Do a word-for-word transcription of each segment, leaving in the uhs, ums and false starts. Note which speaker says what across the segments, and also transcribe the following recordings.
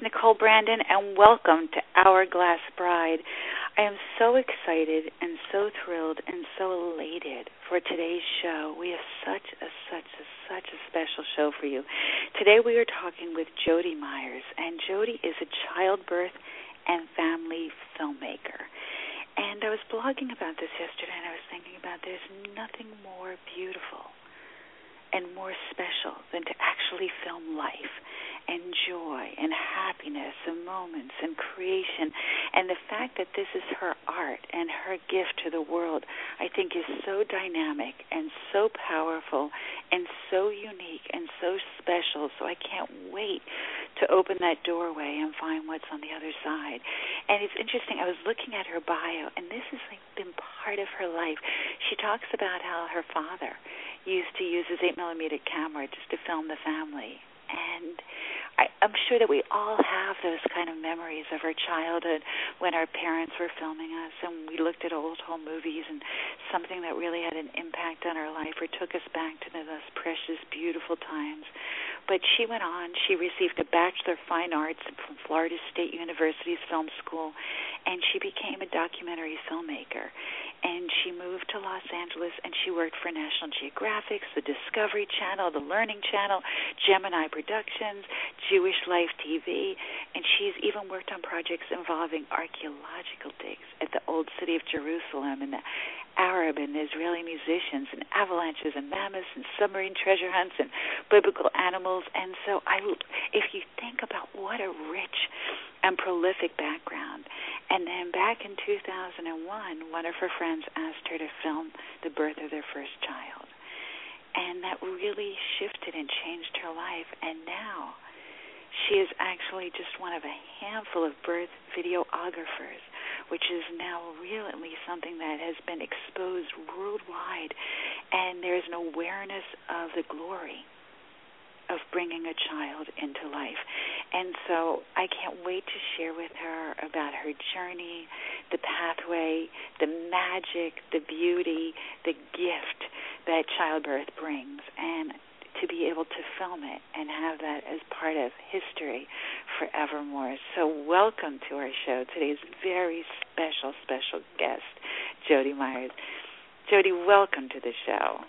Speaker 1: Nicole Brandon, and welcome to Hourglass Bride. I am so excited and so thrilled and so elated for today's show. We have such a, such a, such a special show for you. Today we are talking with Jody Myers, and Jody is a childbirth and family filmmaker. And I was blogging about this yesterday, and I was thinking about there's nothing more beautiful and more special than to actually film life and joy and happiness and moments and creation. And the fact that this is her art and her gift to the world, I think is so dynamic and so powerful and so unique and so special. So I can't wait to open that doorway and find what's on the other side. And it's interesting, I was looking at her bio, and this has like been part of her life. She talks about how her father used to use his eight millimeter camera just to film the family. And I, I'm sure that we all have those kind of memories of our childhood when our parents were filming us and we looked at old home movies and something that really had an impact on our life or took us back to the most precious, beautiful times. But she went on. She received a Bachelor of Fine Arts from Florida State University's Film School, and she became a documentary filmmaker. And she moved to Los Angeles, and she worked for National Geographic, the Discovery Channel, the Learning Channel, Gemini Productions, Jewish Life T V, and she's even worked on projects involving archaeological digs at the Old City of Jerusalem and the Arab and Israeli musicians and avalanches and mammoths and submarine treasure hunts and biblical animals. And so I, if you think about what a rich and prolific background. And then back in two thousand one, one of her friends asked her to film the birth of their first child. And that really shifted and changed her life. And now she is actually just one of a handful of birth videographers, which is now really something that has been exposed worldwide. And there's an awareness of the glory of bringing a child into life. And so I can't wait to share with her about her journey, the pathway, the magic, the beauty, the gift that childbirth brings, and to be able to film it and have that as part of history forevermore. So welcome to our show. Today's very special, special guest, Jody Myers. Jody, welcome to the show.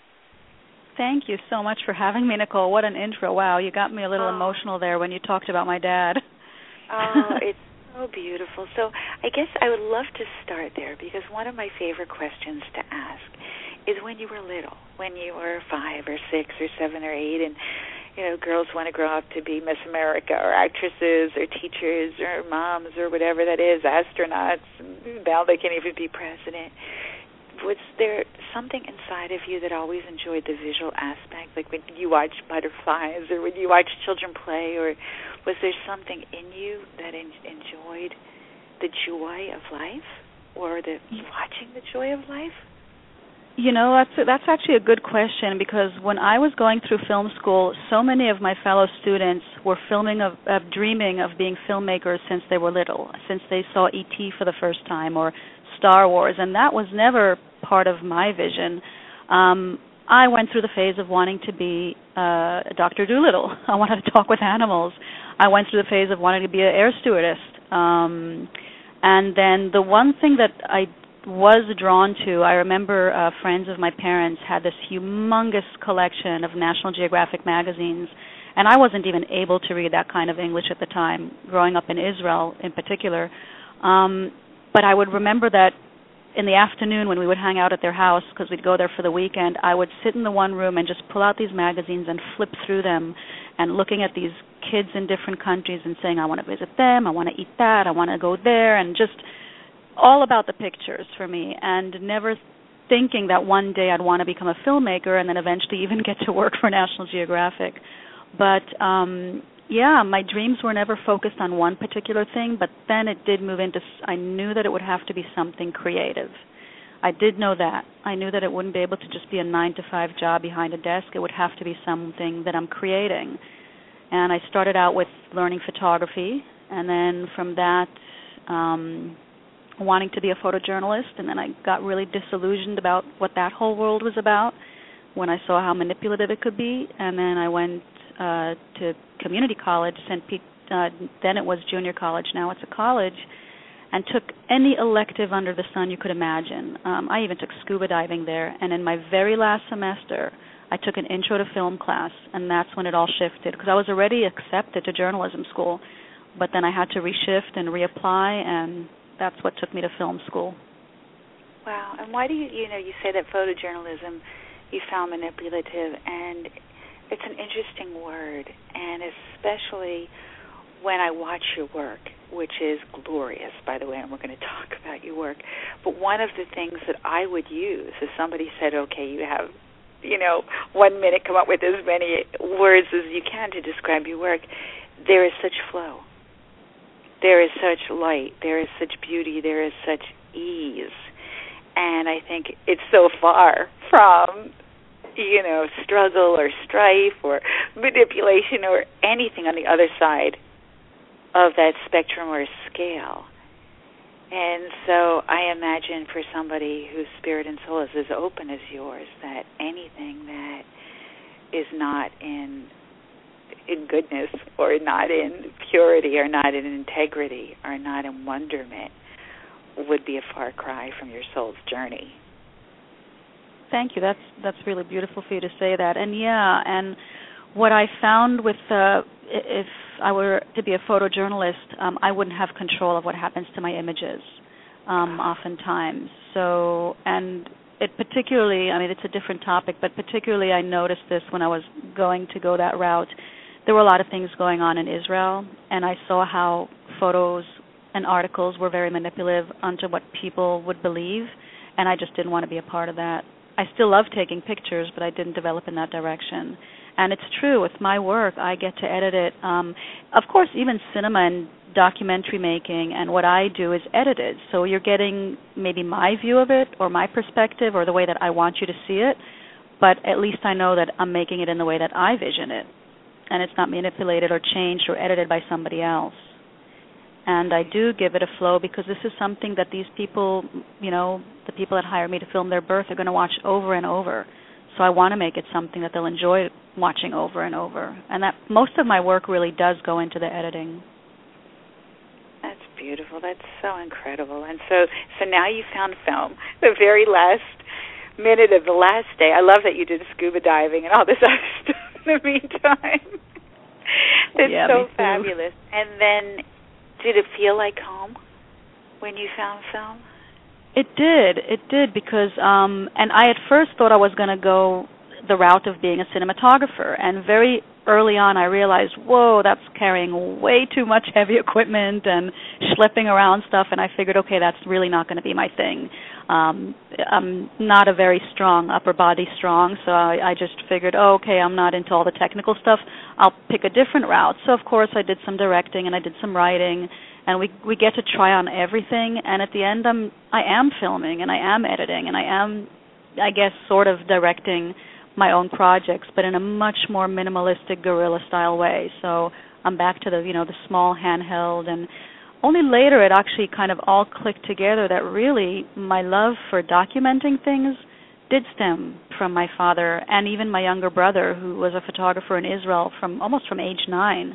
Speaker 2: Thank you so much for having me, Nicole. What an intro. Wow, you got me a little oh. emotional there when you talked about my dad.
Speaker 1: Oh, it's so beautiful. So I guess I would love to start there because one of my favorite questions to ask is when you were little, when you were five or six or seven or eight, and you know, girls want to grow up to be Miss America or actresses or teachers or moms or whatever that is, astronauts. Now they can even be president. Was there something inside of you that always enjoyed the visual aspect, like when you watch butterflies or when you watch children play, or was there something in you that en- enjoyed the joy of life or the watching the joy of life?
Speaker 2: You know, that's that's actually a good question because when I was going through film school, so many of my fellow students were filming of, of dreaming of being filmmakers since they were little, since they saw E T for the first time or Star Wars, and that was never part of my vision. Um, I went through the phase of wanting to be uh, Doctor Dolittle. I wanted to talk with animals. I went through the phase of wanting to be an air stewardess. Um, and then the one thing that I was drawn to, I remember uh, friends of my parents had this humongous collection of National Geographic magazines, and I wasn't even able to read that kind of English at the time, growing up in Israel in particular. Um, but I would remember that in the afternoon when we would hang out at their house, because we'd go there for the weekend, I would sit in the one room and just pull out these magazines and flip through them and looking at these kids in different countries and saying, I want to visit them, I want to eat that, I want to go there, and just all about the pictures for me, and never thinking that one day I'd want to become a filmmaker and then eventually even get to work for National Geographic. But um, yeah, my dreams were never focused on one particular thing, but then it did move into, I knew that it would have to be something creative. I did know that. I knew that it wouldn't be able to just be a nine to five job behind a desk. It would have to be something that I'm creating. And I started out with learning photography, and then from that, um, wanting to be a photojournalist, and then I got really disillusioned about what that whole world was about when I saw how manipulative it could be, and then I went uh, to community college, Saint Pete, uh, then it was junior college, now it's a college, and took any elective under the sun you could imagine. Um, I even took scuba diving there, and in my very last semester, I took an intro to film class, and that's when it all shifted, because I was already accepted to journalism school, but then I had to reshift and reapply, and that's what took me to film school.
Speaker 1: Wow. And why do you, you know, you say that photojournalism you found manipulative, and it's an interesting word, and especially when I watch your work, which is glorious, by the way, and we're going to talk about your work. But one of the things that I would use if somebody said, okay, you have, you know, one minute, come up with as many words as you can to describe your work, there is such flow. There is such light. There is such beauty. There is such ease. And I think it's so far from, you know, struggle or strife or manipulation or anything on the other side of that spectrum or scale. And so I imagine for somebody whose spirit and soul is as open as yours, that anything that is not in in goodness or not in purity or not in integrity or not in wonderment would be a far cry from your soul's journey.
Speaker 2: Thank you. That's that's really beautiful for you to say that. And yeah, and what I found with uh, if I were to be a photojournalist, um, I wouldn't have control of what happens to my images, um, oftentimes. So, and it particularly, I mean, it's a different topic, but particularly I noticed this when I was going to go that route. There were a lot of things going on in Israel, and I saw how photos and articles were very manipulative onto what people would believe, and I just didn't want to be a part of that. I still love taking pictures, but I didn't develop in that direction. And it's true, with my work, I get to edit it. Um, of course, even cinema and documentary making and what I do is edited, so you're getting maybe my view of it or my perspective or the way that I want you to see it, but at least I know that I'm making it in the way that I vision it, and it's not manipulated or changed or edited by somebody else. And I do give it a flow because this is something that these people, you know, the people that hire me to film their birth are going to watch over and over. So I want to make it something that they'll enjoy watching over and over. And that most of my work really does go into the editing.
Speaker 1: That's beautiful. That's so incredible. And so so now you found film, the very last minute of the last day. I love that you did scuba diving and all this other stuff in the meantime. It's
Speaker 2: yeah,
Speaker 1: so fabulous. And then did it feel like home when you found film?
Speaker 2: It did. It did because, um, and I at first thought I was going to go the route of being a cinematographer. And very early on I realized, whoa, that's carrying way too much heavy equipment and schlepping around stuff. And I figured, okay, that's really not going to be my thing. Um, I'm not a very strong upper body strong, so I, I just figured, oh, okay, I'm not into all the technical stuff. I'll pick a different route. So, of course, I did some directing and I did some writing, and we we get to try on everything. And at the end, I'm I am filming and I am editing and I am, I guess, sort of directing my own projects, but in a much more minimalistic guerrilla-style way. So I'm back to the you know the small handheld, and only later it actually kind of all clicked together that really my love for documenting things did stem from my father and even my younger brother, who was a photographer in Israel from almost from age nine.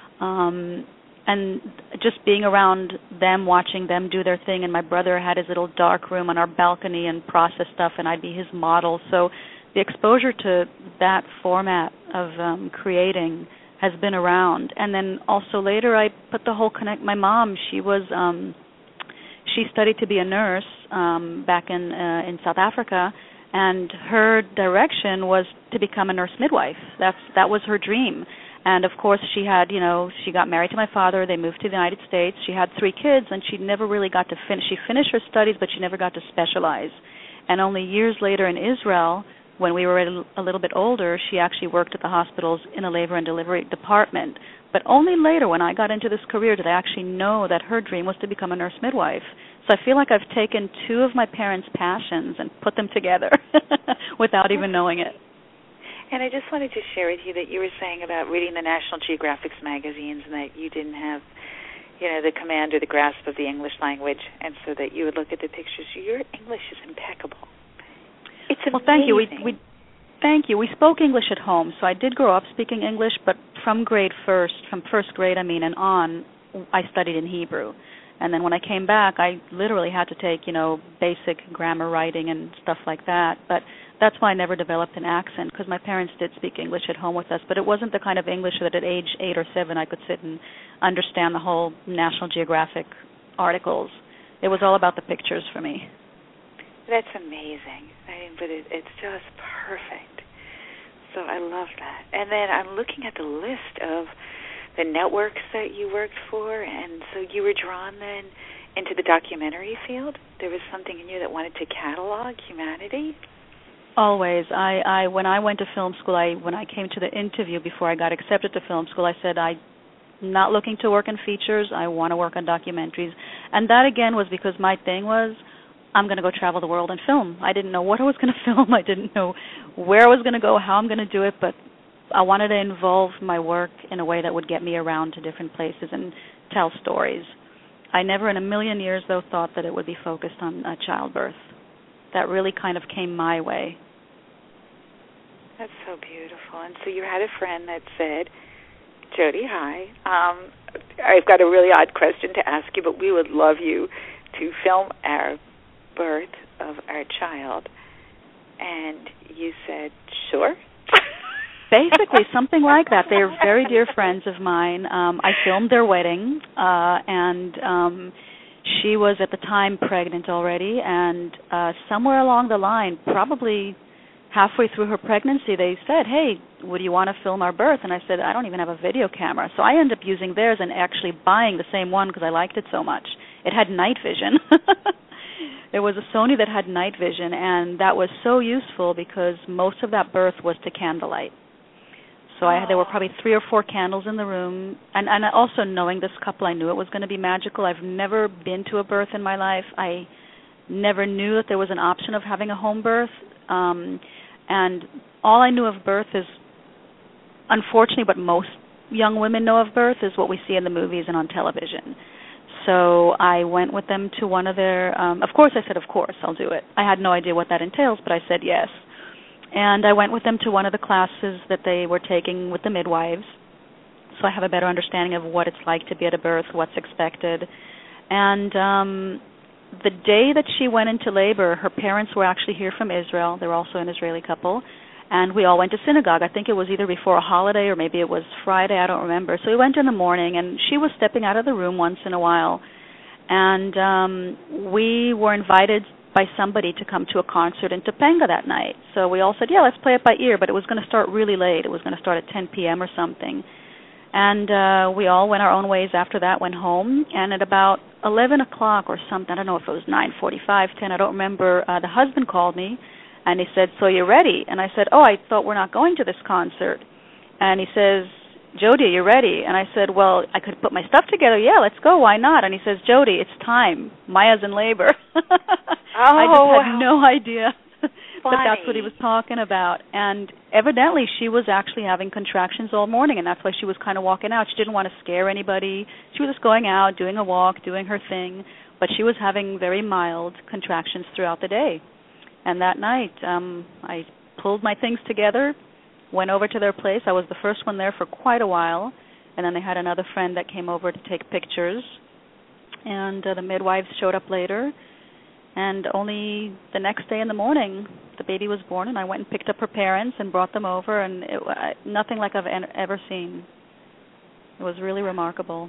Speaker 2: Um, and just being around them, watching them do their thing, and my brother had his little dark room on our balcony and process stuff, and I'd be his model. So the exposure to that format of um, creating has been around. And then also later I put the whole connect. My mom, she was, um, she studied to be a nurse um, back in uh, in South Africa, and her direction was to become a nurse midwife. That's that was her dream. And of course, she had, you know, she got married to my father. They moved to the United States. She had three kids, and she never really got to finish. She finished her studies, but she never got to specialize. And only years later in Israel, when we were a little bit older, she actually worked at the hospitals in a labor and delivery department. But only later, when I got into this career, did I actually know that her dream was to become a nurse midwife. So I feel like I've taken two of my parents' passions and put them together without even knowing it.
Speaker 1: And I just wanted to share with you that you were saying about reading the National Geographic magazines and that you didn't have, you know, the command or the grasp of the English language, and so that you would look at the pictures. Your English is impeccable. It's amazing.
Speaker 2: Well, thank you. We, we, thank you. We spoke English at home, so I did grow up speaking English, but from grade first, from first grade, I mean, and on, I studied in Hebrew. And then when I came back, I literally had to take, you know, basic grammar writing and stuff like that. But that's why I never developed an accent, because my parents did speak English at home with us. But it wasn't the kind of English that at age eight or seven I could sit and understand the whole National Geographic articles. It was all about the pictures for me.
Speaker 1: That's amazing. I mean, but it, it's just perfect. So I love that. And then I'm looking at the list of the networks that you worked for, and so you were drawn then into the documentary field? There was something in you that wanted to catalog humanity?
Speaker 2: Always. I, I when I went to film school, I when I came to the interview before I got accepted to film school, I said I'm not looking to work in features. I want to work on documentaries. And that, again, was because my thing was I'm going to go travel the world and film. I didn't know what I was going to film. I didn't know where I was going to go, how I'm going to do it, but I wanted to involve my work in a way that would get me around to different places and tell stories. I never in a million years, though, thought that it would be focused on uh, childbirth. That really kind of came my way.
Speaker 1: That's so beautiful. And so you had a friend that said, Jody, hi, um, I've got a really odd question to ask you, but we would love you to film our birth of our child. And you said, sure.
Speaker 2: Basically, something like that. They're very dear friends of mine. Um, I filmed their wedding, uh, and um, she was at the time pregnant already, and uh, somewhere along the line, probably halfway through her pregnancy, they said, hey, would you want to film our birth? And I said, I don't even have a video camera. So I ended up using theirs and actually buying the same one because I liked it so much. It had night vision. There was a Sony that had night vision, and that was so useful because most of that birth was to candlelight. So I, there were probably three or four candles in the room. And, and also knowing this couple, I knew it was going to be magical. I've never been to a birth in my life. I never knew that there was an option of having a home birth. Um, and all I knew of birth is, unfortunately, what most young women know of birth is what we see in the movies and on television. So I went with them to one of their, um, of course I said, of course, I'll do it. I had no idea what that entails, but I said yes. And I went with them to one of the classes that they were taking with the midwives, so I have a better understanding of what it's like to be at a birth, what's expected. And um, the day that she went into labor, her parents were actually here from Israel. They were also an Israeli couple. And we all went to synagogue. I think it was either before a holiday or maybe it was Friday. I don't remember. So we went in the morning, and she was stepping out of the room once in a while. And um, we were invited by somebody to come to a concert in Topanga that night. So we all said, yeah, let's play it by ear, but it was going to start really late. It was going to start at ten p.m. or something. And uh, we all went our own ways after that, went home, and at about eleven o'clock or something, I don't know if it was nine forty-five, ten, I don't remember, uh, the husband called me, and he said, so you're ready? And I said, oh, I thought we're not going to this concert. And he says, Jody, are you ready? And I said, well, I could put my stuff together. Yeah, let's go. Why not? And he says, Jody, it's time. Maya's in labor.
Speaker 1: Oh,
Speaker 2: I just had
Speaker 1: wow.
Speaker 2: no idea that that's what he
Speaker 1: Funny.
Speaker 2: was talking about. And evidently she was actually having contractions all morning, and that's why she was kind of walking out. She didn't want to scare anybody. She was just going out, doing a walk, doing her thing. But she was having very mild contractions throughout the day. And that night, um, I pulled my things together, went over to their place. I was the first one there for quite a while, and then they had another friend that came over to take pictures, and uh, the midwives showed up later, and only the next day in the morning, the baby was born, and I went and picked up her parents and brought them over, and it, uh, nothing like I've en- ever seen. It was really remarkable.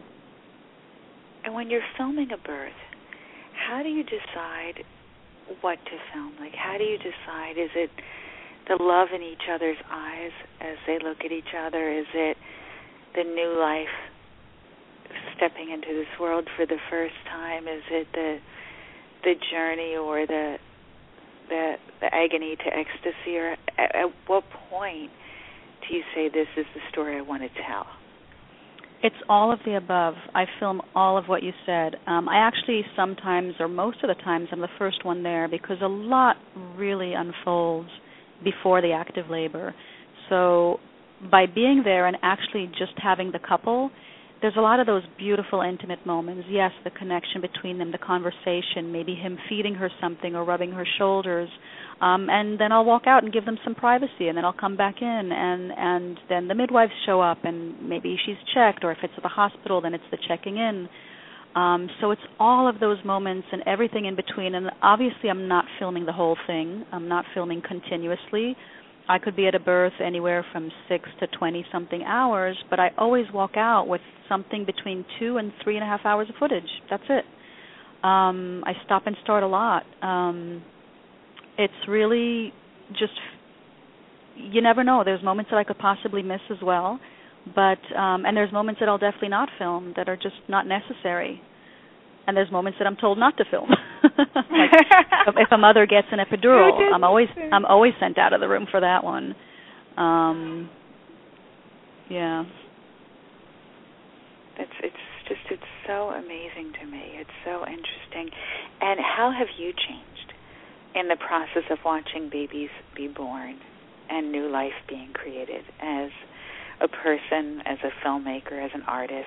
Speaker 1: And when you're filming a birth, how do you decide what to film? Like, how do you decide? Is it the love in each other's eyes as they look at each other? Is it the new life stepping into this world for the first time? Is it the the journey or the the the agony to ecstasy? Or at, at what point do you say, this is the story I want to tell?
Speaker 2: It's all of the above. I film all of what you said. Um, I actually sometimes, or most of the times, I'm the first one there because a lot really unfolds before the active labor. So by being there and actually just having the couple, there's a lot of those beautiful, intimate moments. Yes, the connection between them, the conversation, maybe him feeding her something or rubbing her shoulders. Um, and then I'll walk out and give them some privacy, and then I'll come back in, and, and then the midwives show up, and maybe she's checked, or if it's at the hospital, then it's the checking in. Um, so it's all of those moments and everything in between. And obviously I'm not filming the whole thing. I'm not filming continuously. I could be at a birth anywhere from six to twenty-something hours, but I always walk out with something between two and three and a half hours of footage. That's it. Um, I stop and start a lot. Um, it's really just, you never know. There's moments that I could possibly miss as well, but um, and there's moments that I'll definitely not film that are just not necessary. And there's moments that I'm told not to film. Like if a mother gets an epidural, I'm always I'm always sent out of the room for that one. Um, yeah.
Speaker 1: It's it's just it's so amazing to me. It's so interesting. And how have you changed in the process of watching babies be born and new life being created as a person, as a filmmaker, as an artist?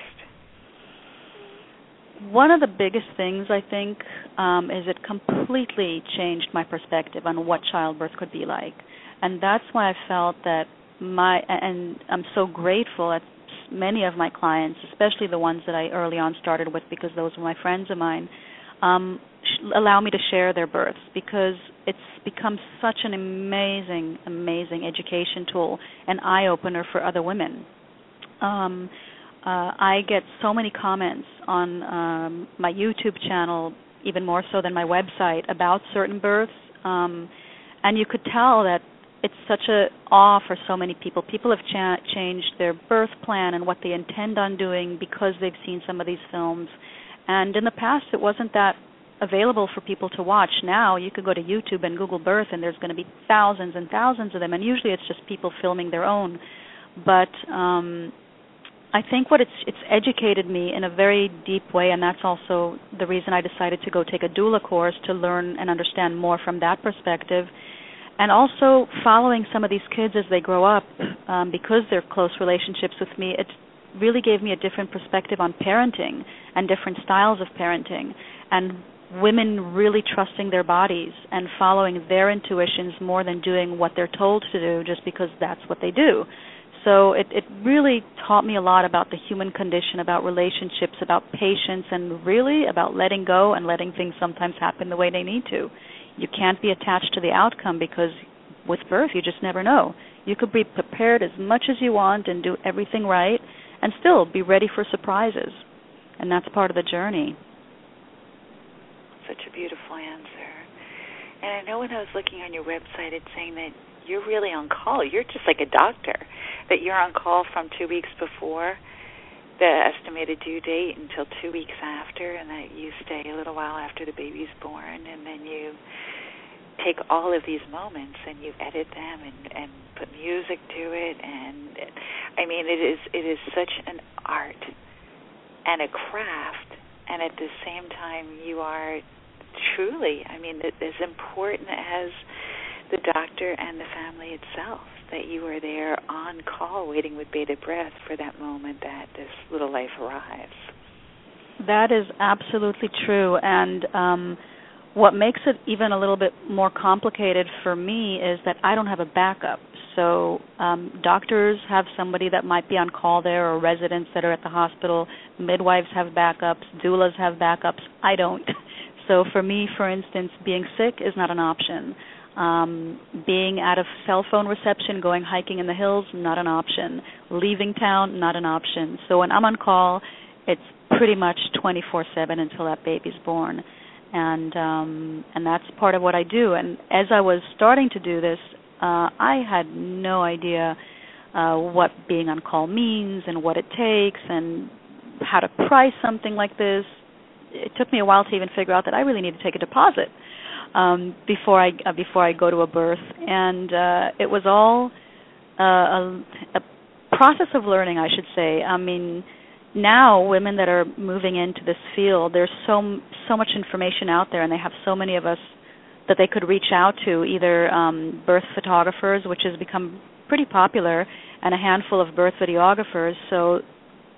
Speaker 2: One of the biggest things, I think, um, is it completely changed my perspective on what childbirth could be like. And that's why I felt that my, and I'm so grateful that many of my clients, especially the ones that I early on started with because those were my friends of mine, um, sh- allow me to share their births, because it's become such an amazing, amazing education tool, an eye-opener for other women. Um, Uh, I get so many comments on um, my YouTube channel, even more so than my website, about certain births, um, and you could tell that it's such a awe for so many people. People have cha- changed their birth plan and what they intend on doing because they've seen some of these films. And in the past, it wasn't that available for people to watch. Now you could go to YouTube and Google birth, and there's going to be thousands and thousands of them, and usually it's just people filming their own. But um, I think what it's it's educated me in a very deep way, and that's also the reason I decided to go take a doula course, to learn and understand more from that perspective. And also following some of these kids as they grow up, um, because they're close relationships with me, it really gave me a different perspective on parenting and different styles of parenting, and women really trusting their bodies and following their intuitions more than doing what they're told to do just because that's what they do. So it, it really taught me a lot about the human condition, about relationships, about patience, and really about letting go and letting things sometimes happen the way they need to. You can't be attached to the outcome, because with birth you just never know. You could be prepared as much as you want and do everything right and still be ready for surprises. And that's part of the journey.
Speaker 1: Such a beautiful answer. And I know when I was looking on your website, it's saying that you're really on call. You're just like a doctor, that you're on call from two weeks before the estimated due date until two weeks after, and that you stay a little while after the baby's born, and then you take all of these moments and you edit them and, and put music to it. And I mean, it is it is such an art and a craft, and at the same time you are truly, I mean, as important as the doctor and the family itself, that you are there on call waiting with bated breath for that moment that this little life arrives.
Speaker 2: That is absolutely true. And um, what makes it even a little bit more complicated for me is that I don't have a backup. So um, doctors have somebody that might be on call there, or residents that are at the hospital. Midwives have backups. Doulas have backups. I don't. So for me, for instance, being sick is not an option. Um, being out of cell phone reception, going hiking in the hills, not an option. Leaving town, not an option. So when I'm on call, it's pretty much twenty-four seven until that baby's born. And um, and that's part of what I do. And as I was starting to do this, uh, I had no idea uh, what being on call means and what it takes and how to price something like this. It took me a while to even figure out that I really need to take a deposit um, before I uh, before I go to a birth, and uh, it was all uh, a, a process of learning, I should say. I mean, now women that are moving into this field, there's so so much information out there, and they have so many of us that they could reach out to, either um, birth photographers, which has become pretty popular, and a handful of birth videographers. So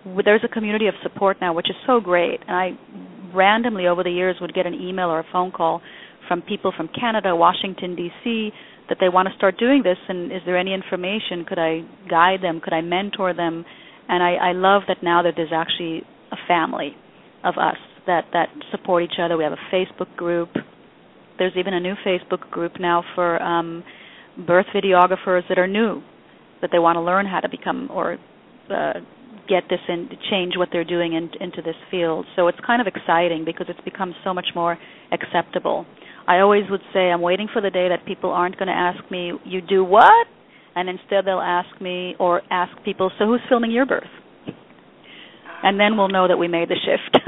Speaker 2: there's a community of support now, which is so great. And I randomly over the years would get an email or a phone call from people from Canada, Washington, D C, that they want to start doing this, and is there any information? Could I guide them? Could I mentor them? And I, I love that now that there's actually a family of us that, that support each other. We have a Facebook group. There's even a new Facebook group now for um, birth videographers that are new, that they want to learn how to become or uh, get this and change what they're doing in, into this field. So it's kind of exciting because it's become so much more acceptable. I always would say I'm waiting for the day that people aren't going to ask me, you do what? And instead they'll ask me or ask people, so who's filming your birth? And then we'll know that we made the shift.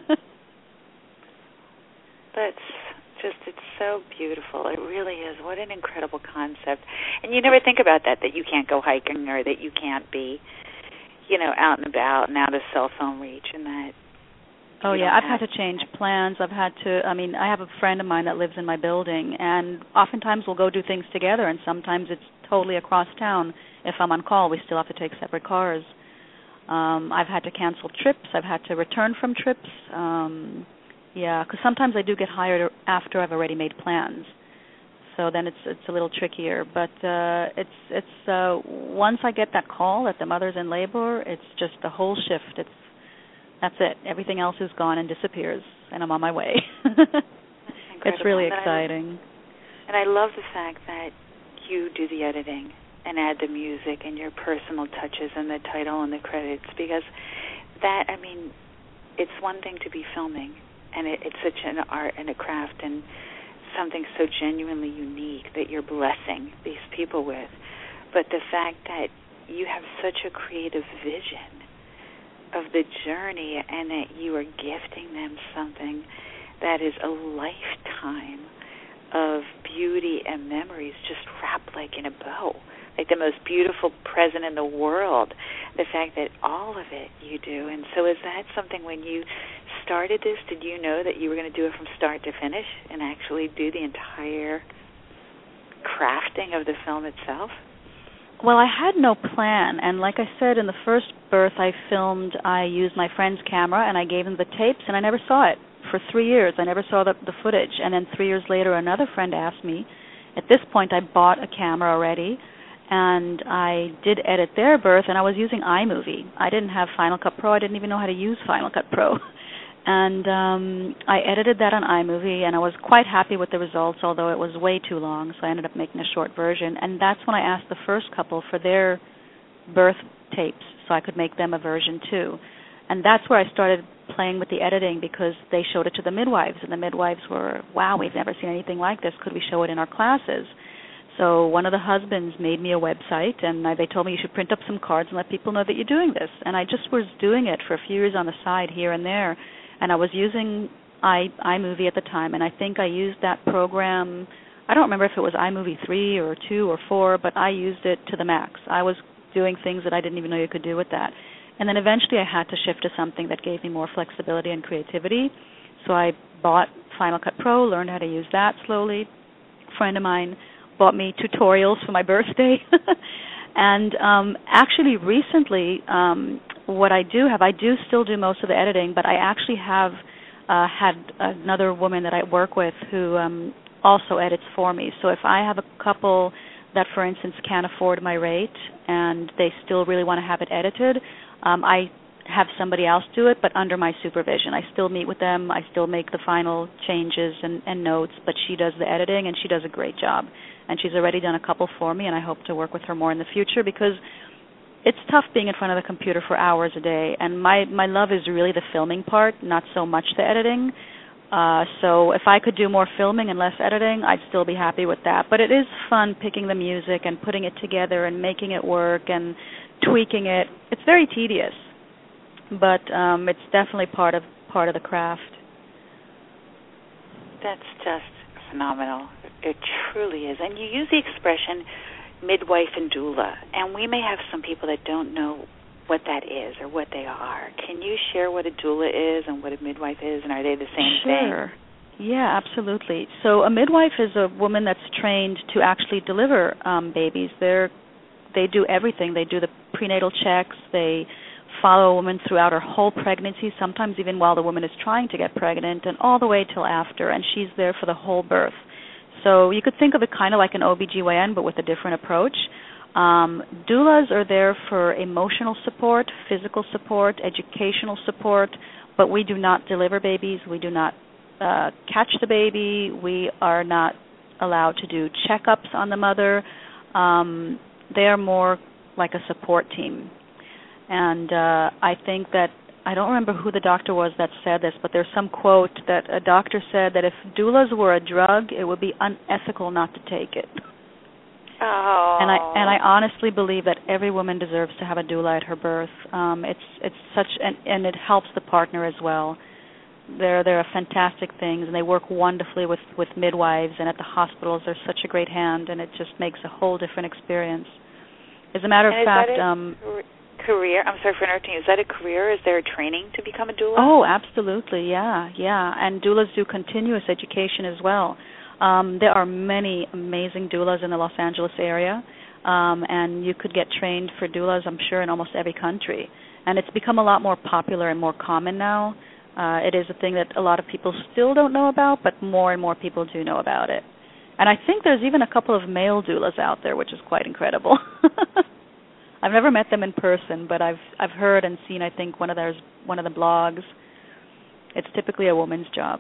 Speaker 1: That's just, it's so beautiful. It really is. What an incredible concept. And you never think about that, that you can't go hiking or that you can't be, you know, out and about and out of cell phone reach and that.
Speaker 2: Oh, yeah, I've had to change plans. I've had to, I mean, I have a friend of mine that lives in my building, and oftentimes we'll go do things together, and sometimes it's totally across town. If I'm on call, we still have to take separate cars. Um, I've had to cancel trips. I've had to return from trips. Um, yeah, because sometimes I do get hired after I've already made plans. So then it's it's a little trickier. But uh, it's it's uh, once I get that call that the mother's in labor, it's just a whole shift. It's That's it. Everything else is gone and disappears, and I'm on my way. It's really
Speaker 1: and
Speaker 2: exciting.
Speaker 1: I, and I love the fact that you do the editing and add the music and your personal touches and the title and the credits, because that, I mean, it's one thing to be filming, and it, it's such an art and a craft and something so genuinely unique that you're blessing these people with. But the fact that you have such a creative vision of the journey and that you are gifting them something that is a lifetime of beauty and memories just wrapped like in a bow, like the most beautiful present in the world, the fact that all of it you do. And so is that something when you started this, did you know that you were going to do it from start to finish and actually do the entire crafting of the film itself?
Speaker 2: Well, I had no plan, and like I said, in the first birth I filmed, I used my friend's camera, and I gave him the tapes, and I never saw it. For three years, I never saw the, the footage, and then three years later, another friend asked me. At this point, I bought a camera already, and I did edit their birth, and I was using iMovie. I didn't have Final Cut Pro. I didn't even know how to use Final Cut Pro. And um, I edited that on iMovie, and I was quite happy with the results, although it was way too long, so I ended up making a short version. And that's when I asked the first couple for their birth tapes so I could make them a version too. And that's where I started playing with the editing, because they showed it to the midwives, and the midwives were, wow, we've never seen anything like this. Could we show it in our classes? So one of the husbands made me a website, and I, they told me you should print up some cards and let people know that you're doing this. And I just was doing it for a few years on the side here and there. And I was using i iMovie at the time, and I think I used that program. I don't remember if it was iMovie three or two or four, but I used it to the max. I was doing things that I didn't even know you could do with that. And then eventually I had to shift to something that gave me more flexibility and creativity. So I bought Final Cut Pro, learned how to use that slowly. A friend of mine bought me tutorials for my birthday. And um, actually recently, um, what I do have, I do still do most of the editing, but I actually have uh, had another woman that I work with who um, also edits for me. So if I have a couple that, for instance, can't afford my rate and they still really want to have it edited, um, I have somebody else do it, but under my supervision. I still meet with them. I still make the final changes and, and notes, but she does the editing, and she does a great job. And she's already done a couple for me, and I hope to work with her more in the future, because it's tough being in front of the computer for hours a day. And my, my love is really the filming part, not so much the editing. Uh, so if I could do more filming and less editing, I'd still be happy with that. But it is fun picking the music and putting it together and making it work and tweaking it. It's very tedious, but um, it's definitely part of part of the craft.
Speaker 1: That's just phenomenal. It truly is. And you use the expression midwife and doula, and we may have some people that don't know what that is or what they are. Can you share what a doula is and what a midwife is, and are they the same
Speaker 2: sure.
Speaker 1: thing?
Speaker 2: Sure. Yeah, absolutely. So a midwife is a woman that's trained to actually deliver um, babies. They're, they do everything. They do the prenatal checks. They follow a woman throughout her whole pregnancy, sometimes even while the woman is trying to get pregnant, and all the way till after, and she's there for the whole birth. So you could think of it kind of like an O B G Y N, but with a different approach. Um, doulas are there for emotional support, physical support, educational support, but we do not deliver babies. We do not uh, catch the baby. We are not allowed to do checkups on the mother. Um, they are more like a support team. And uh, I think that, I don't remember who the doctor was that said this, but there's some quote that a doctor said that if doulas were a drug, it would be unethical not to take it.
Speaker 1: Oh.
Speaker 2: And I and I honestly believe that every woman deserves to have a doula at her birth. Um, it's it's such and and it helps the partner as well. They're they're fantastic things, and they work wonderfully with, with midwives, and at the hospitals they're such a great hand, and it just makes a whole different experience. As a matter of
Speaker 1: and
Speaker 2: fact,
Speaker 1: is that a
Speaker 2: um,
Speaker 1: career. I'm sorry for interrupting you. Is that a career? Is there a training to become a doula?
Speaker 2: Oh, absolutely, yeah, yeah. And doulas do continuous education as well. Um, there are many amazing doulas in the Los Angeles area, um, and you could get trained for doulas, I'm sure, in almost every country. And it's become a lot more popular and more common now. Uh, it is a thing that a lot of people still don't know about, but more and more people do know about it. And I think there's even a couple of male doulas out there, which is quite incredible. I've never met them in person, but I've I've heard and seen, I think, one of theirs, one of the blogs. It's typically a woman's job.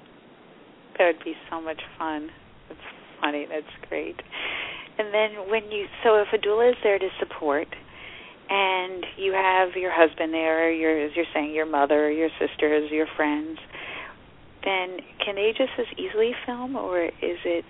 Speaker 1: That would be so much fun. That's funny. That's great. And then when you, so if a doula is there to support, and you have your husband there, your, as you're saying, your mother, your sisters, your friends, then can they just as easily film, or is it,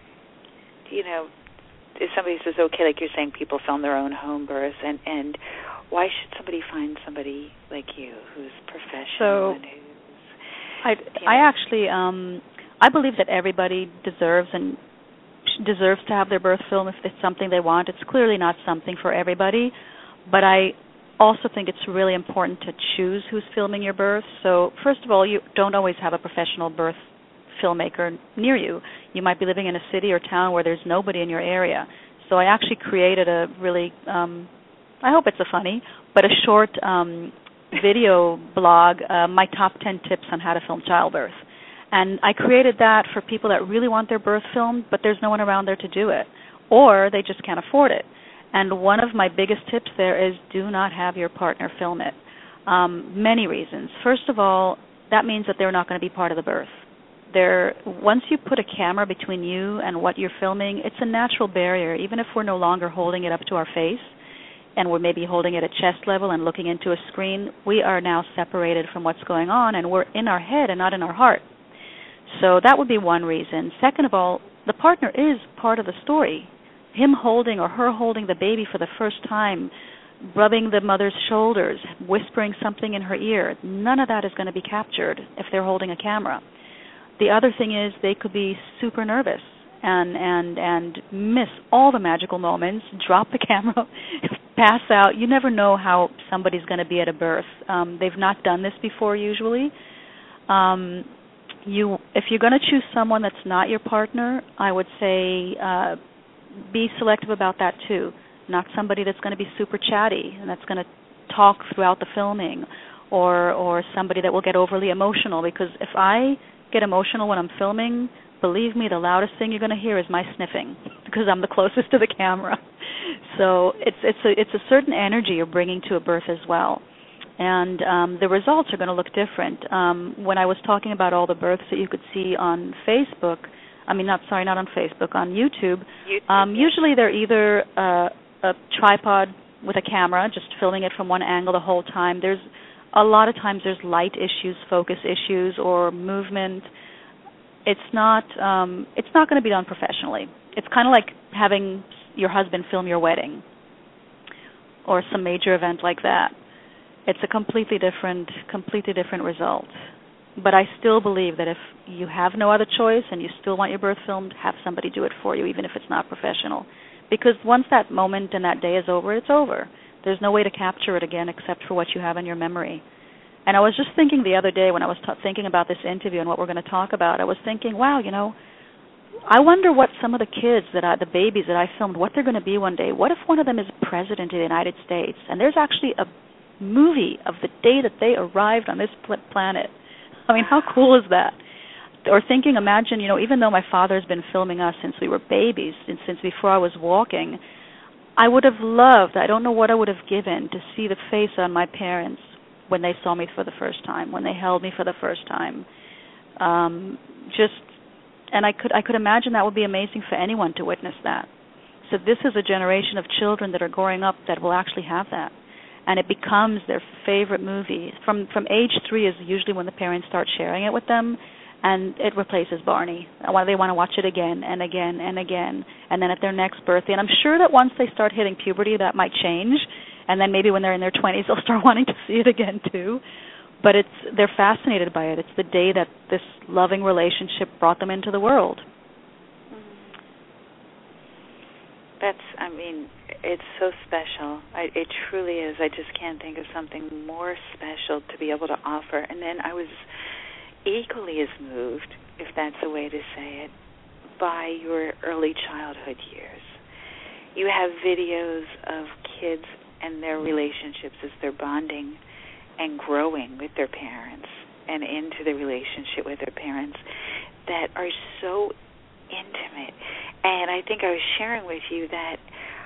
Speaker 1: you know, if somebody says, okay, like you're saying, people film their own home births, and, and why should somebody find somebody like you who's professional
Speaker 2: so,
Speaker 1: and who's,
Speaker 2: I,
Speaker 1: you know,
Speaker 2: I actually, um, I believe that everybody deserves and deserves to have their birth film if it's something they want. It's clearly not something for everybody, but I also think it's really important to choose who's filming your birth. So first of all, you don't always have a professional birth filmmaker near you. You might be living in a city or town where there's nobody in your area. So I actually created a really, um, I hope it's a funny, but a short um, video blog, uh, my top ten tips on how to film childbirth. And I created that for people that really want their birth filmed, but there's no one around there to do it, or they just can't afford it. And one of my biggest tips there is do not have your partner film it. Um, many reasons. First of all, that means that they're not going to be part of the birth. They're, once you put a camera between you and what you're filming, it's a natural barrier. Even if we're no longer holding it up to our face and we're maybe holding it at chest level and looking into a screen, we are now separated from what's going on, and we're in our head and not in our heart. So that would be one reason. Second of all, the partner is part of the story. Him holding or her holding the baby for the first time, rubbing the mother's shoulders, whispering something in her ear, none of that is going to be captured if they're holding a camera. The other thing is they could be super nervous and, and, and miss all the magical moments, drop the camera, pass out. You never know how somebody's going to be at a birth. Um, they've not done this before usually. Um, You, if you're going to choose someone that's not your partner, I would say uh, be selective about that too. Not somebody that's going to be super chatty and that's going to talk throughout the filming, or or somebody that will get overly emotional. Because if I get emotional when I'm filming, believe me, the loudest thing you're going to hear is my sniffing because I'm the closest to the camera. So it's it's a it's a certain energy you're bringing to a birth as well. And um, the results are going to look different. Um, when I was talking about all the births that you could see on Facebook, I mean, not sorry, not on Facebook, on YouTube,
Speaker 1: YouTube
Speaker 2: um,
Speaker 1: yeah.
Speaker 2: usually they're either uh, a tripod with a camera, just filming it from one angle the whole time. There's a lot of times there's light issues, focus issues, or movement. It's not um, it's not going to be done professionally. It's kind of like having your husband film your wedding or some major event like that. It's a completely different, completely different result. But I still believe that if you have no other choice and you still want your birth filmed, have somebody do it for you, even if it's not professional. Because once that moment and that day is over, it's over. There's no way to capture it again except for what you have in your memory. And I was just thinking the other day when I was t- thinking about this interview and what we're going to talk about, I was thinking, wow, you know, I wonder what some of the kids, that I, the babies that I filmed, what they're going to be one day. What if one of them is president of the United States? And there's actually a movie of the day that they arrived on this pl- planet. I mean, how cool is that? Or thinking, imagine, you know, even though my father's been filming us since we were babies, and since before I was walking, I would have loved, I don't know what I would have given to see the face on my parents when they saw me for the first time, when they held me for the first time. Um, just, and I could I could imagine that would be amazing for anyone to witness that. So this is a generation of children that are growing up that will actually have that. And it becomes their favorite movie. From from age three is usually when the parents start sharing it with them, and it replaces Barney. They want to watch it again and again and again. And then at their next birthday, and I'm sure that once they start hitting puberty, that might change. And then maybe when they're in their twenties, they'll start wanting to see it again too. But it's they're fascinated by it. It's the day that this loving relationship brought them into the world.
Speaker 1: That's, I mean, it's so special. I, it truly is. I just can't think of something more special to be able to offer. And then I was equally as moved, if that's a way to say it, by your early childhood years. You have videos of kids and their relationships as they're bonding and growing with their parents and into the relationship with their parents that are so intimate. And I think I was sharing with you that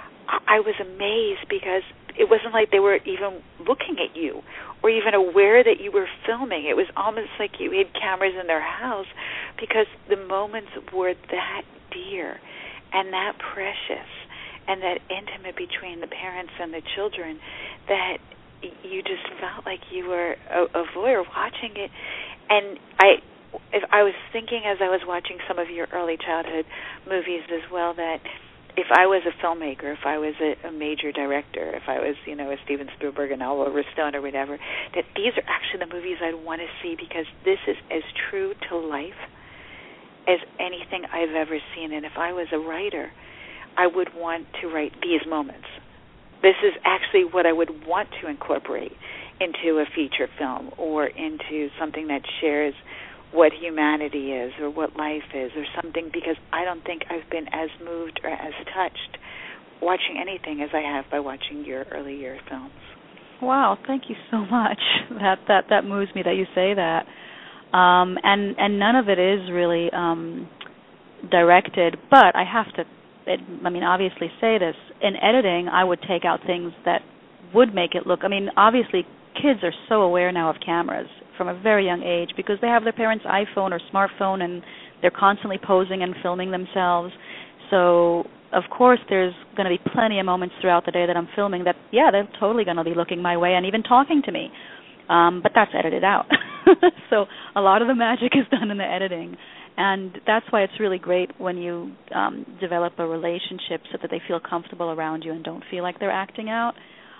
Speaker 1: I was amazed because it wasn't like they were even looking at you or even aware that you were filming. It was almost like you had cameras in their house because the moments were that dear and that precious and that intimate between the parents and the children that you just felt like you were a, a voyeur watching it. And I if I was thinking as I was watching some of your early childhood movies as well that if I was a filmmaker, if I was a, a major director, if I was, you know, a Steven Spielberg, an Oliver Stone or whatever, that these are actually the movies I'd want to see because this is as true to life as anything I've ever seen. And if I was a writer, I would want to write these moments. This is actually what I would want to incorporate into a feature film or into something that shares what humanity is or what life is or something, because I don't think I've been as moved or as touched watching anything as I have by watching your early year films.
Speaker 2: Wow, thank you so much. That that that moves me that you say that. Um, and and none of it is really um, directed, but I have to, it, I mean, obviously say this. In editing, I would take out things that would make it look, I mean, obviously kids are so aware now of cameras from a very young age because they have their parents' iPhone or smartphone and they're constantly posing and filming themselves. So, of course, there's going to be plenty of moments throughout the day that I'm filming that, yeah, they're totally going to be looking my way and even talking to me. Um, but that's edited out. So a lot of the magic is done in the editing. And that's why it's really great when you um, develop a relationship so that they feel comfortable around you and don't feel like they're acting out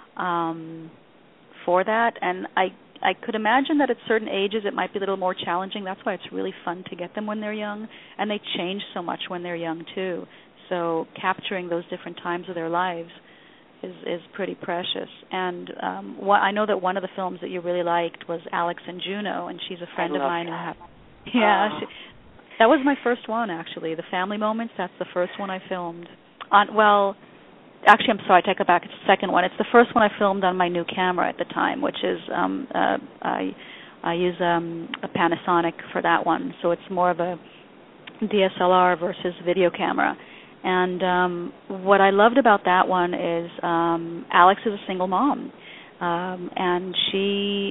Speaker 2: um, for that. And I I could imagine that at certain ages it might be a little more challenging. That's why it's really fun to get them when they're young. And they change so much when they're young, too. So capturing those different times of their lives is, is pretty precious. And um, what, I know that one of the films that you really liked was Alex and Juno, and she's a friend
Speaker 1: I
Speaker 2: of
Speaker 1: love
Speaker 2: mine.
Speaker 1: That.
Speaker 2: Who ha- yeah,
Speaker 1: oh.
Speaker 2: she, that was my first one, actually. The Family Moments, that's the first one I filmed. On Well, actually, I'm sorry, I take it back. It's the second one. It's the first one I filmed on my new camera at the time, which is um, uh, I, I use um, a Panasonic for that one. So it's more of a D S L R versus video camera. And um, what I loved about that one is um, Alex is a single mom. Um, and she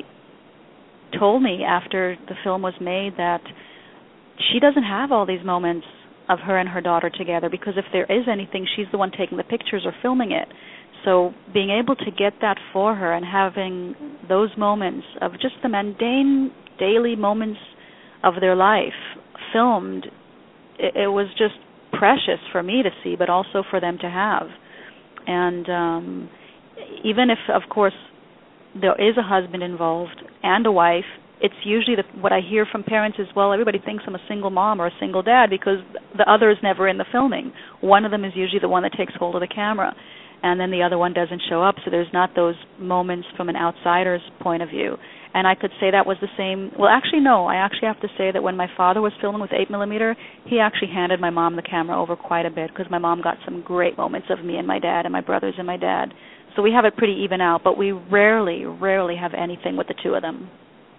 Speaker 2: told me after the film was made that she doesn't have all these moments of her and her daughter together because if there is anything, she's the one taking the pictures or filming it. So being able to get that for her and having those moments of just the mundane daily moments of their life filmed, it, it was just precious for me to see, but also for them to have. And um, even if, of course, there is a husband involved and a wife, it's usually the, what I hear from parents is, well, everybody thinks I'm a single mom or a single dad because the other is never in the filming. One of them is usually the one that takes hold of the camera, and then the other one doesn't show up, so there's not those moments from an outsider's point of view. And I could say that was the same. Well, actually, no. I actually have to say that when my father was filming with eight millimeter, he actually handed my mom the camera over quite a bit because my mom got some great moments of me and my dad and my brothers and my dad. So we have it pretty even out, but we rarely, rarely have anything with the two of them.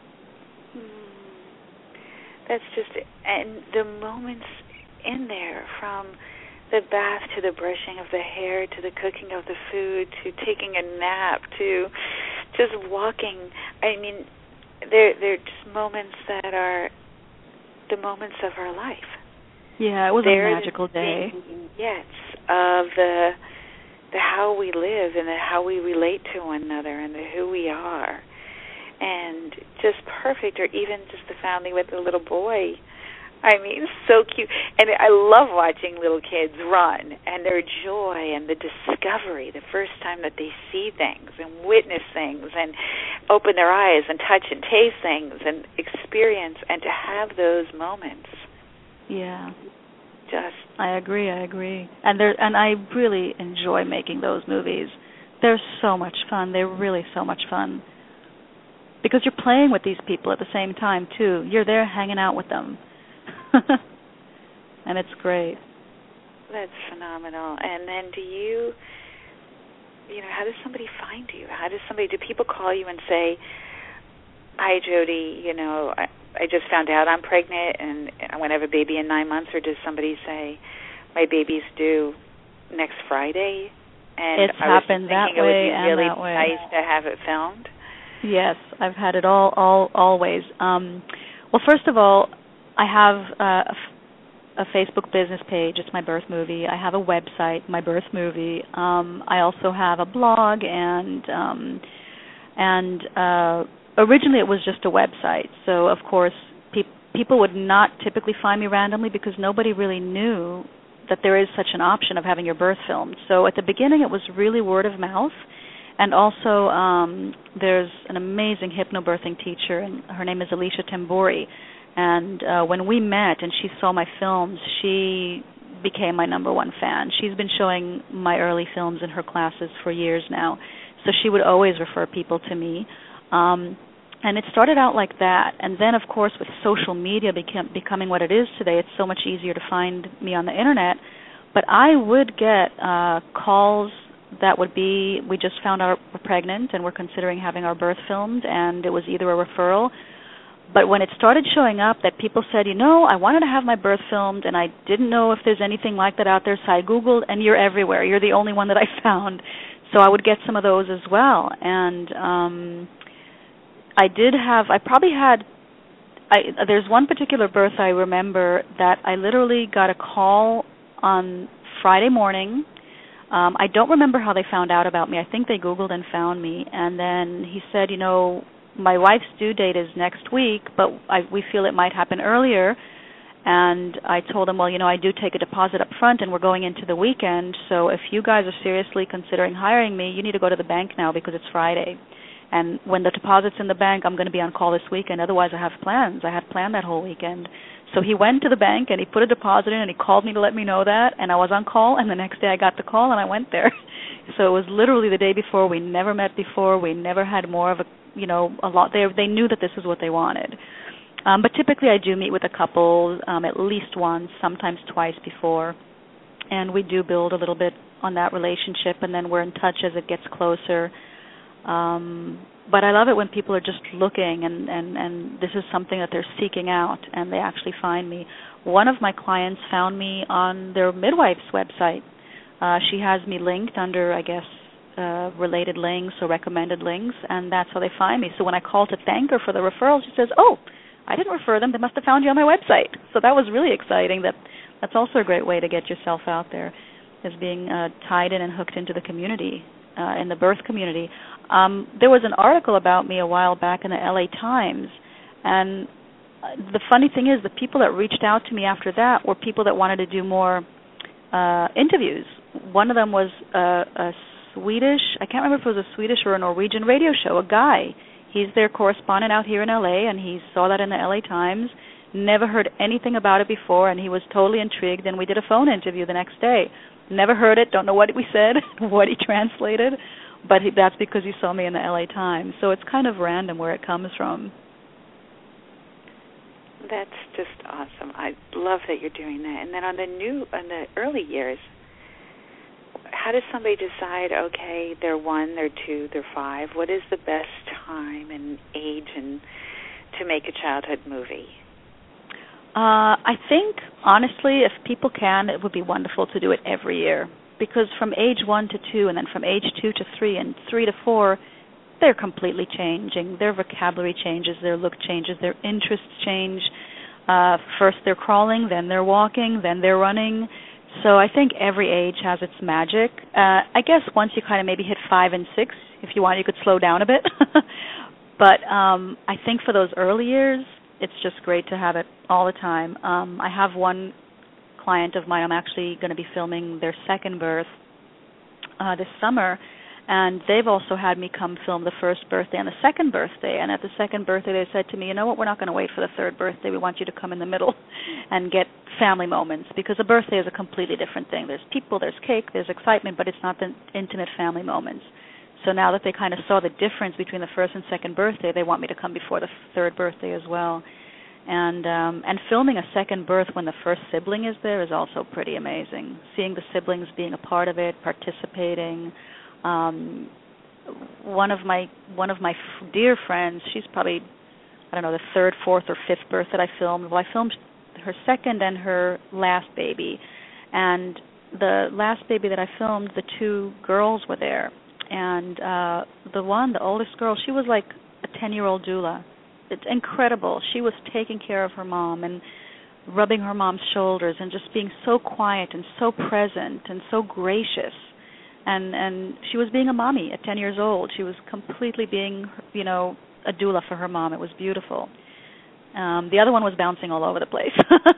Speaker 1: That's just, and the moments in there, from the bath to the brushing of the hair to the cooking of the food to taking a nap to just walking. I mean, they're, they're just moments that are the moments of our life.
Speaker 2: Yeah, it was
Speaker 1: they're
Speaker 2: a magical day.
Speaker 1: Yes, of the the how we live and the how we relate to one another and the who we are. And just perfect, or even just the family with the little boy. I mean, so cute. And I love watching little kids run and their joy and the discovery, the first time that they see things and witness things and open their eyes and touch and taste things and experience, and to have those moments.
Speaker 2: Yeah.
Speaker 1: Just.
Speaker 2: I agree, I agree. And there, and I really enjoy making those movies. They're so much fun. They're really so much fun. Because you're playing with these people at the same time, too. You're there hanging out with them. And it's great.
Speaker 1: That's phenomenal. And then do you, you know, how does somebody find you? How does somebody, do people call you and say, hi, Jody, you know, I, I just found out I'm pregnant and I want to have a baby in nine months, or does somebody say, my baby's due next Friday? And
Speaker 2: it's
Speaker 1: I was
Speaker 2: happened
Speaker 1: thinking
Speaker 2: that
Speaker 1: it would
Speaker 2: way
Speaker 1: be
Speaker 2: and
Speaker 1: really
Speaker 2: that way.
Speaker 1: nice to have it filmed.
Speaker 2: Yes, I've had it all, all, always. Um, well, first of all, I have uh, a, f- a Facebook business page. It's My Birth Movie. I have a website, My Birth Movie. Um, I also have a blog, and um, and uh, originally it was just a website. So of course, pe- people would not typically find me randomly because nobody really knew that there is such an option of having your birth filmed. So at the beginning, it was really word of mouth. And also, um, there's an amazing hypnobirthing teacher, and her name is Alicia Tambori. And uh, when we met and she saw my films, she became my number one fan. She's been showing my early films in her classes for years now. So she would always refer people to me. Um, and it started out like that. And then, of course, with social media became, becoming what it is today, it's so much easier to find me on the Internet. But I would get uh, calls that would be, we just found out we're pregnant and we're considering having our birth filmed, and it was either a referral. But when it started showing up that people said, you know, I wanted to have my birth filmed and I didn't know if there's anything like that out there, so I Googled, and you're everywhere. You're the only one that I found. So I would get some of those as well. And um, I did have, I probably had, I, there's one particular birth I remember that I literally got a call on Friday morning. Um, I don't remember how they found out about me. I think they Googled and found me. And then he said, you know, my wife's due date is next week, but I, we feel it might happen earlier. And I told him, well, you know, I do take a deposit up front, and we're going into the weekend, so if you guys are seriously considering hiring me, you need to go to the bank now because it's Friday. And when the deposit's in the bank, I'm going to be on call this weekend. Otherwise, I have plans. I had planned that whole weekend. So he went to the bank, and he put a deposit in, and he called me to let me know that, and I was on call, and the next day I got the call, and I went there. So it was literally the day before. We never met before. We never had more of a, you know, a lot. They, they knew that this is what they wanted. Um, but typically I do meet with a couple um, at least once, sometimes twice before, and we do build a little bit on that relationship, and then we're in touch as it gets closer. Um, but I love it when people are just looking, and, and, and this is something that they're seeking out, and they actually find me. One of my clients found me on their midwife's website. Uh, she has me linked under, I guess, uh, related links or recommended links, and that's how they find me. So when I call to thank her for the referral, she says, oh, I didn't refer them. They must have found you on my website. So that was really exciting. That That's also a great way to get yourself out there, is being uh, tied in and hooked into the community, uh, in the birth community. Um, there was an article about me a while back in the L A Times, and the funny thing is the people that reached out to me after that were people that wanted to do more uh, interviews. One of them was a, a Swedish, I can't remember if it was a Swedish or a Norwegian radio show, a guy. He's their correspondent out here in L A, and he saw that in the L A Times, never heard anything about it before, and he was totally intrigued, and we did a phone interview the next day. Never heard it, don't know what we said, what he translated, but he, that's because he saw me in the L A Times. So it's kind of random where it comes from.
Speaker 1: That's just awesome. I love that you're doing that. And then on the new, on the early years, how does somebody decide, okay, they're one, they're two, they're five? What is the best time and age and to make a childhood movie?
Speaker 2: Uh, I think, honestly, if people can, it would be wonderful to do it every year. Because from age one to two, and then from age two to three, and three to four, they're completely changing. Their vocabulary changes, their look changes, their interests change. Uh, first they're crawling, then they're walking, then they're running. So I think every age has its magic. Uh, I guess once you kind of maybe hit five and six, if you want, you could slow down a bit. But um, I think for those early years, it's just great to have it all the time. Um, I have one client of mine, I'm actually going to be filming their second birth uh, this summer, and they've also had me come film the first birthday and the second birthday. And at the second birthday, they said to me, you know what, we're not going to wait for the third birthday. We want you to come in the middle and get family moments, because a birthday is a completely different thing. There's people, there's cake, there's excitement, but it's not the intimate family moments. So now that they kind of saw the difference between the first and second birthday, they want me to come before the third birthday as well. And um, and filming a second birth when the first sibling is there is also pretty amazing. Seeing the siblings being a part of it, participating. Um, one of my one of my f- dear friends, she's probably, I don't know, the third, fourth, or fifth birth that I filmed. Well, I filmed her second and her last baby. And the last baby that I filmed, the two girls were there. And uh, the one, the oldest girl, she was like a ten-year-old doula. It's incredible. She was taking care of her mom and rubbing her mom's shoulders and just being so quiet and so present and so gracious. And and she was being a mommy at ten years old. She was completely being, you know, a doula for her mom. It was beautiful. Um, the other one was bouncing all over the place.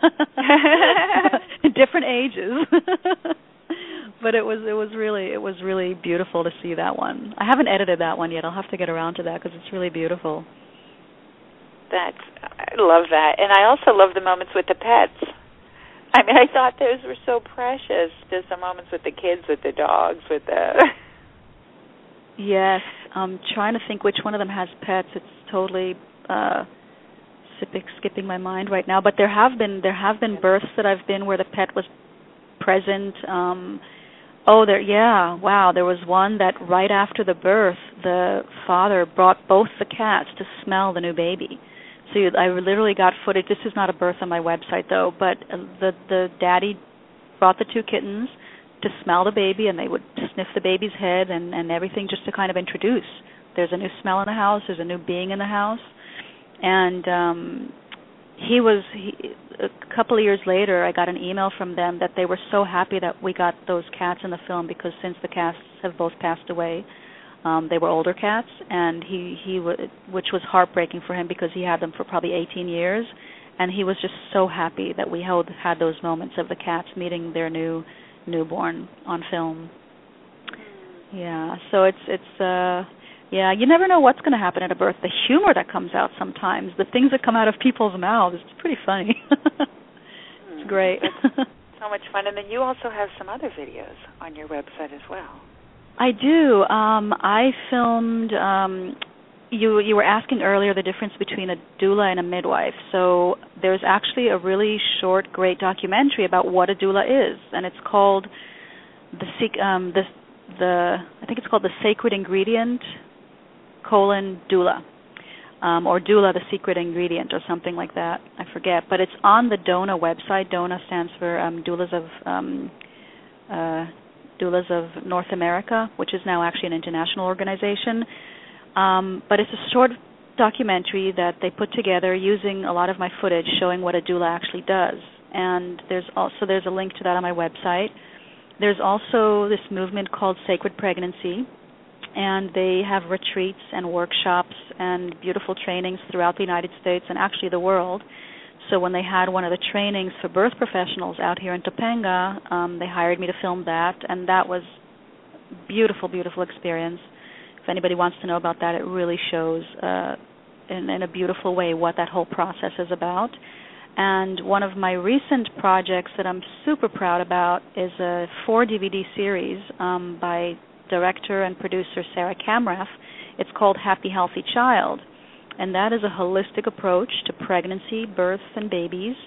Speaker 2: Different ages. But it was it was really it was really beautiful to see that one. I haven't edited that one yet. I'll have to get around to that because it's really beautiful.
Speaker 1: That's, I love that. And I also love the moments with the pets. I mean, I thought those were so precious. There's some moments with the kids, with the dogs, with the...
Speaker 2: Yes. I'm trying to think which one of them has pets. It's totally uh, skipping my mind right now. But there have been there have been births that I've been where the pet was present. Um, oh, there, yeah, wow. There was one that right after the birth, the father brought both the cats to smell the new baby. So you, I literally got footage. This is not a birth on my website, though, but the the daddy brought the two kittens to smell the baby, and they would sniff the baby's head and, and everything just to kind of introduce. There's a new smell in the house. There's a new being in the house. And um, he was, he, a couple of years later, I got an email from them that they were so happy that we got those cats in the film because since the cats have both passed away, Um, they were older cats, and he, he w- which was heartbreaking for him because he had them for probably eighteen years, and he was just so happy that we held, had those moments of the cats meeting their new newborn on film. Yeah, so it's, it's uh, yeah, you never know what's going to happen at a birth. The humor that comes out sometimes, the things that come out of people's mouths, it's pretty funny. It's great.
Speaker 1: It's so much fun. And then you also have some other videos on your website as well.
Speaker 2: I do. Um, I filmed, um, you you were asking earlier the difference between a doula and a midwife. So there's actually a really short, great documentary about what a doula is, and it's called the um, the the I think it's called The Sacred Ingredient, colon doula, um, or doula the secret ingredient, or something like that. I forget, but it's on the DONA website. DONA stands for um, Doulas of um, uh, Doulas of North America, which is now actually an international organization. Um, but it's a short documentary that they put together using a lot of my footage showing what a doula actually does. And there's also there's a link to that on my website. There's also this movement called Sacred Pregnancy, and they have retreats and workshops and beautiful trainings throughout the United States and actually the world. So when they had one of the trainings for birth professionals out here in Topanga, um, they hired me to film that, and that was beautiful, beautiful experience. If anybody wants to know about that, it really shows uh, in, in a beautiful way what that whole process is about. And one of my recent projects that I'm super proud about is a four D V D series um, by director and producer Sarah Kamrath. It's called Happy Healthy Child. And that is a holistic approach to pregnancy, birth, and babies.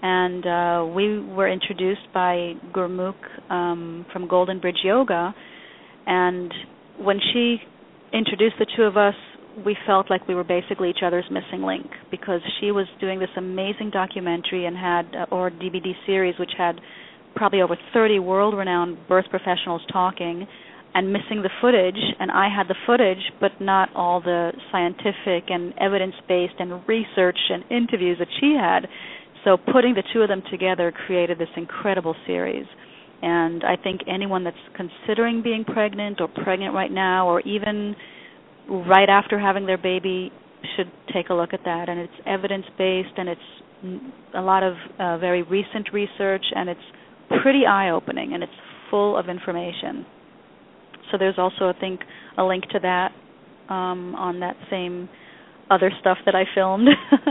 Speaker 2: And uh, we were introduced by Gurmukh um, from Golden Bridge Yoga, and when she introduced the two of us, we felt like we were basically each other's missing link, because she was doing this amazing documentary and had, uh, or D V D series, which had probably over thirty world-renowned birth professionals talking and missing the footage, and I had the footage, but not all the scientific and evidence-based and research and interviews that she had. So putting the two of them together created this incredible series. And I think anyone that's considering being pregnant or pregnant right now, or even right after having their baby, should take a look at that. And it's evidence-based, and it's a lot of uh, very recent research, and it's pretty eye-opening, and it's full of information. So there's also, I think, a link to that um, on that same other stuff that I filmed.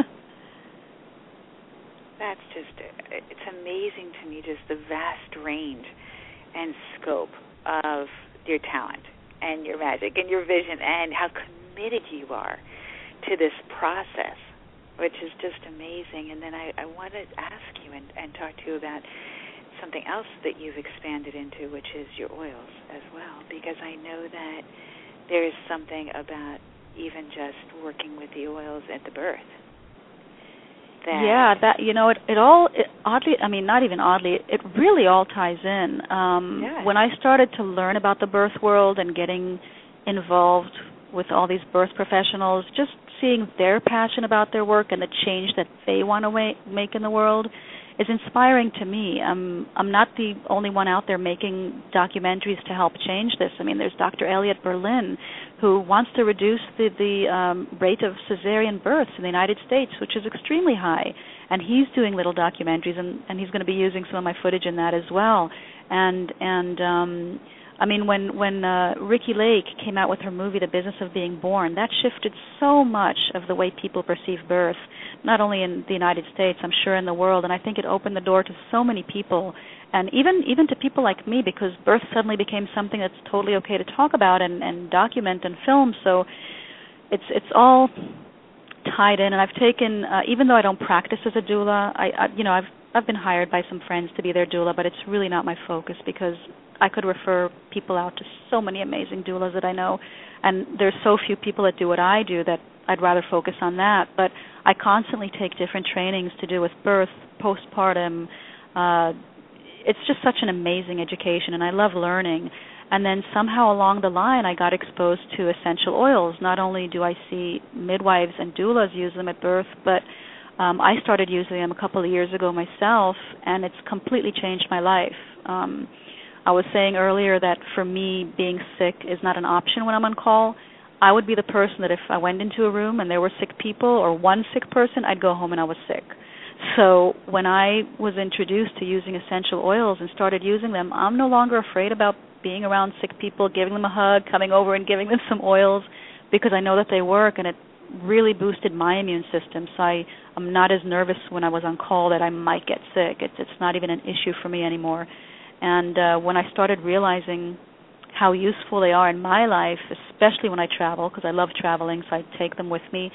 Speaker 1: That's just, it's amazing to me, just the vast range and scope of your talent and your magic and your vision, and how committed you are to this process, which is just amazing. And then I, I want to ask you and, and talk to you about something else that you've expanded into, which is your oils as well, because I know that there is something about even just working with the oils at the birth. That
Speaker 2: yeah, that you know, it, it all it, oddly, I mean, not even oddly, it, it really all ties in. Um,
Speaker 1: yeah.
Speaker 2: When I started to learn about the birth world and getting involved with all these birth professionals, just seeing their passion about their work and the change that they want to ma- make in the world is inspiring to me. I'm I'm not the only one out there making documentaries to help change this. I mean, there's Doctor Elliot Berlin, who wants to reduce the, the um, rate of cesarean births in the United States, which is extremely high. And he's doing little documentaries, and, and he's going to be using some of my footage in that as well. And and um, I mean, when when uh, Ricki Lake came out with her movie, The Business of Being Born, that shifted so much of the way people perceive birth, not only in the United States, I'm sure in the world. And I think it opened the door to so many people, and even even to people like me, because birth suddenly became something that's totally okay to talk about and, and document and film. So it's it's all tied in. And I've taken, uh, even though I don't practice as a doula, I, I you know I've I've been hired by some friends to be their doula, but it's really not my focus, because I could refer people out to so many amazing doulas that I know, and there's so few people that do what I do that I'd rather focus on that. But I constantly take different trainings to do with birth, postpartum. Uh, it's just such an amazing education, and I love learning. And then somehow along the line, I got exposed to essential oils. Not only do I see midwives and doulas use them at birth, but um, I started using them a couple of years ago myself, and it's completely changed my life. Um, I was saying earlier that for me, being sick is not an option when I'm on call. I would be the person that if I went into a room and there were sick people or one sick person, I'd go home and I was sick. So when I was introduced to using essential oils and started using them, I'm no longer afraid about being around sick people, giving them a hug, coming over and giving them some oils, because I know that they work, and it really boosted my immune system. So I, I'm not as nervous when I was on call that I might get sick. It's, it's not even an issue for me anymore. And uh, when I started realizing how useful they are in my life, especially when I travel, because I love traveling, so I take them with me.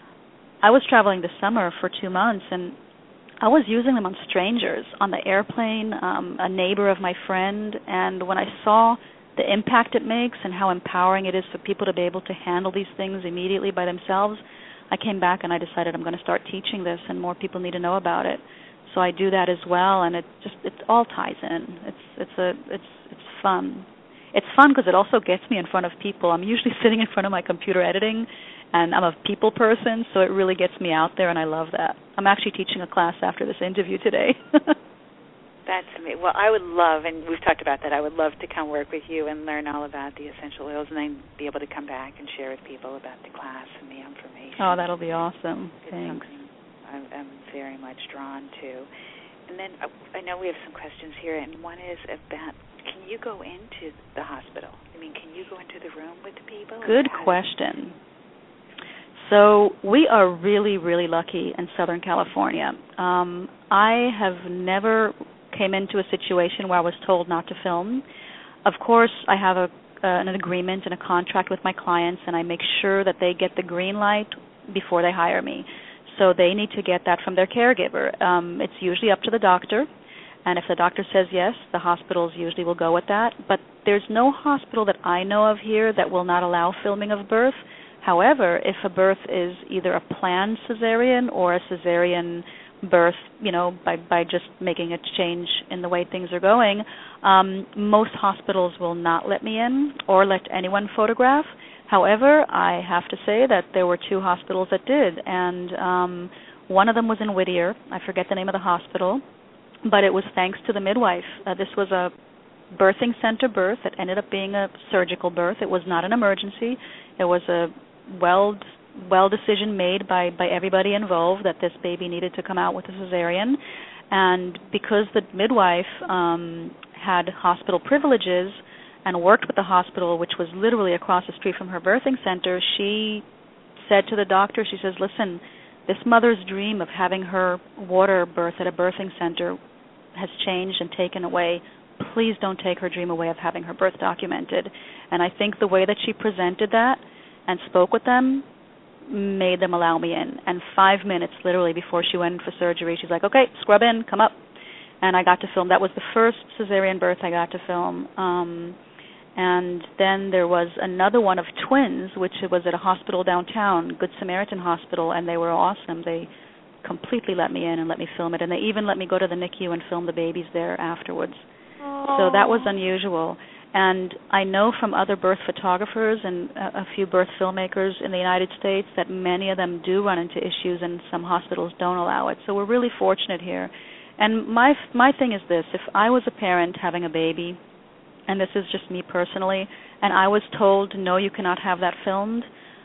Speaker 2: I was traveling this summer for two months, and I was using them on strangers, on the airplane, um, a neighbor of my friend, and when I saw the impact it makes and how empowering it is for people to be able to handle these things immediately by themselves, I came back and I decided I'm going to start teaching this, and more people need to know about it. So I do that as well, and it just it all ties in. It's it's a it's it's fun. It's fun because it also gets me in front of people. I'm usually sitting in front of my computer editing, and I'm a people person, so it really gets me out there, and I love that. I'm actually teaching a class after this interview today.
Speaker 1: That's amazing. Well, I would love, and we've talked about that, I would love to come work with you and learn all about the essential oils, and then be able to come back and share with people about the class and the information.
Speaker 2: Oh, that'll be awesome.
Speaker 1: It's
Speaker 2: Thanks.
Speaker 1: I'm, I'm very much drawn to. And then uh, I know we have some questions here, and one is about, can you go into the hospital? I mean, can you go into the room with the people?
Speaker 2: Good question. So we are really, really lucky in Southern California. Um, I have never came into a situation where I was told not to film. Of course, I have a, uh, an agreement and a contract with my clients, and I make sure that they get the green light before they hire me. So they need to get that from their caregiver. Um, it's usually up to the doctor, and if the doctor says yes, the hospitals usually will go with that. But there's no hospital that I know of here that will not allow filming of birth. However, if a birth is either a planned cesarean or a cesarean birth, you know, by, by just making a change in the way things are going, um, most hospitals will not let me in or let anyone photograph. However, I have to say that there were two hospitals that did, and um, one of them was in Whittier. I forget the name of the hospital, but it was thanks to the midwife. Uh, this was a birthing center birth that ended up being a surgical birth. It was not an emergency. It was a well well decision made by, by everybody involved that this baby needed to come out with a cesarean. And because the midwife um, had hospital privileges and worked with the hospital, which was literally across the street from her birthing center, she said to the doctor, she says, listen, this mother's dream of having her water birth at a birthing center has changed and taken away. Please don't take her dream away of having her birth documented. And I think the way that she presented that and spoke with them made them allow me in. And five minutes literally before she went in for surgery, she's like, okay, scrub in, come up. And I got to film. That was the first cesarean birth I got to film. Um, and then there was another one of twins, which was at a hospital downtown, Good Samaritan Hospital, and they were awesome. They completely let me in and let me film it. And they even let me go to the N I C U and film the babies there afterwards.
Speaker 1: Aww.
Speaker 2: So that was unusual. And I know from other birth photographers and a, a few birth filmmakers in the United States that many of them do run into issues and some hospitals don't allow it. So we're really fortunate here. And my my thing is this, if I was a parent having a baby, and this is just me personally, and I was told, no, you cannot have that filmed,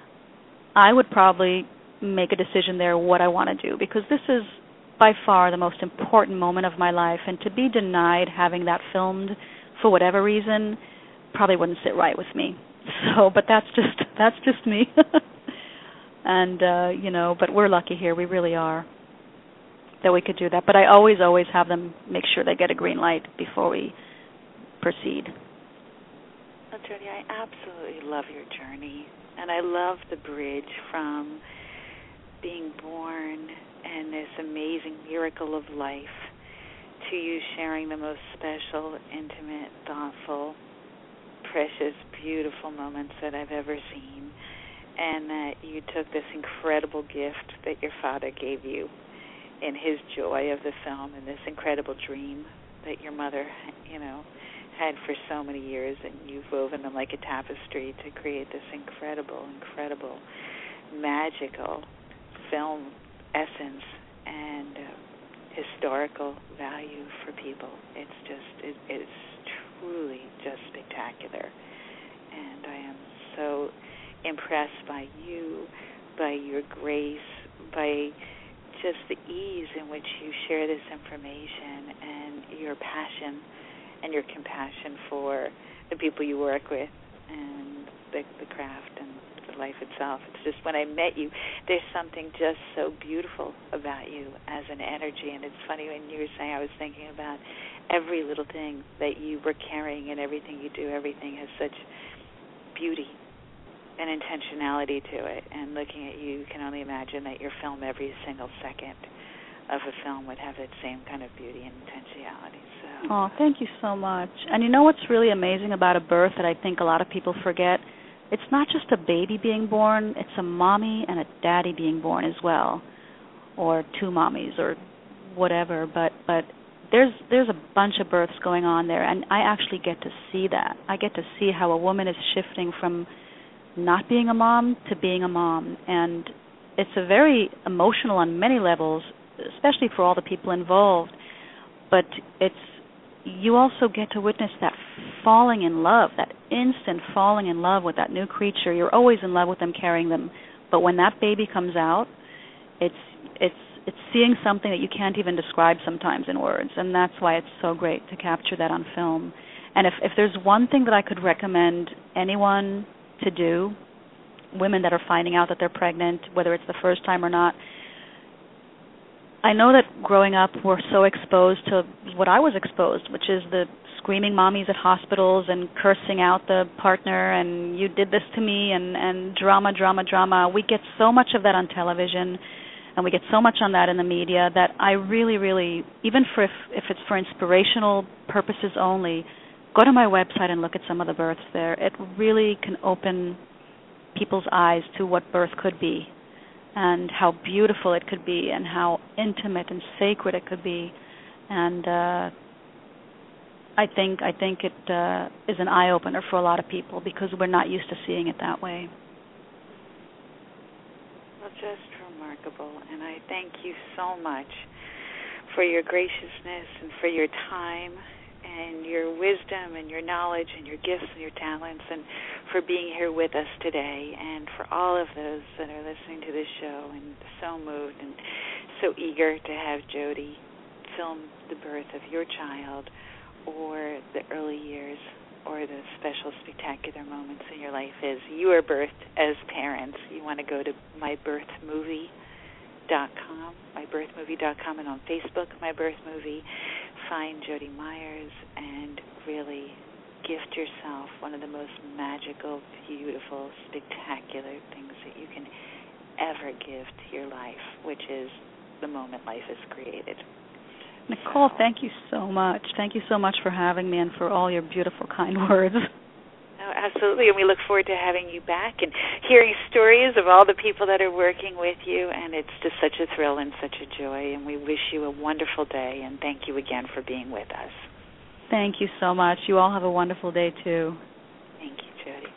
Speaker 2: I would probably make a decision there what I want to do, because this is by far the most important moment of my life, and to be denied having that filmed for whatever reason probably wouldn't sit right with me. So, but that's just that's just me. And uh, you know, but we're lucky here. We really are that we could do that. But I always, always have them make sure they get a green light before we proceed.
Speaker 1: Well, Jody, I absolutely love your journey, and I love the bridge from being born and this amazing miracle of life to you sharing the most special, intimate, thoughtful, precious, beautiful moments that I've ever seen, and that you took this incredible gift that your father gave you in his joy of the film and this incredible dream that your mother, you know, had for so many years, and you've woven them like a tapestry to create this incredible, incredible, magical film essence and uh, historical value for people. It's just, it, it's truly just spectacular. And I am so impressed by you, by your grace, by just the ease in which you share this information and your passion and your compassion for the people you work with and the, the craft and the life itself. It's just, when I met you, there's something just so beautiful about you as an energy. And it's funny, when you were saying, I was thinking about every little thing that you were carrying, and everything you do, everything has such beauty and intentionality to it. And looking at you, you can only imagine that your film, every single second of a film, would have that same kind of beauty and intentionality. So,
Speaker 2: oh, thank you so much. And you know what's really amazing about a birth that I think a lot of people forget? It's not just a baby being born, it's a mommy and a daddy being born as well, or two mommies or whatever, but but there's there's a bunch of births going on there, and I actually get to see that. I get to see how a woman is shifting from not being a mom to being a mom, and it's a very emotional on many levels, especially for all the people involved, but it's you also get to witness that falling in love, that instant falling in love with that new creature. You're always in love with them, carrying them, but when that baby comes out, it's it's it's seeing something that you can't even describe sometimes in words, and that's why it's so great to capture that on film. And if if there's one thing that I could recommend anyone to do, women that are finding out that they're pregnant, whether it's the first time or not, I know that growing up we're so exposed to what I was exposed, which is the screaming mommies at hospitals and cursing out the partner and you did this to me and, and drama, drama, drama. We get so much of that on television, And we get so much on that in the media that I really, really, even for if, if it's for inspirational purposes only, go to my website and look at some of the births there. It really can open people's eyes to what birth could be and how beautiful it could be and how intimate and sacred it could be. And uh, I think I think it uh, is an eye-opener for a lot of people because we're not used to seeing it that way.
Speaker 1: Well, just remarkable, and I thank you so much for your graciousness and for your time and your wisdom and your knowledge and your gifts and your talents, and for being here with us today, and for all of those that are listening to this show and so moved and so eager to have Jody film the birth of your child or the early years or the special, spectacular moments in your life as you are birthed as parents. You want to go to my birth movie dot com, my birth movie dot com, and on Facebook, My Birth Movie, find Jody Myers and really gift yourself one of the most magical, beautiful, spectacular things that you can ever give to your life, which is the moment life is created.
Speaker 2: Nicole, thank you so much. Thank you so much for having me and for all your beautiful, kind words.
Speaker 1: Oh, absolutely, and we look forward to having you back and hearing stories of all the people that are working with you, and it's just such a thrill and such a joy, and we wish you a wonderful day, and thank you again for being with us.
Speaker 2: Thank you so much. You all have a wonderful day, too.
Speaker 1: Thank you, Jody.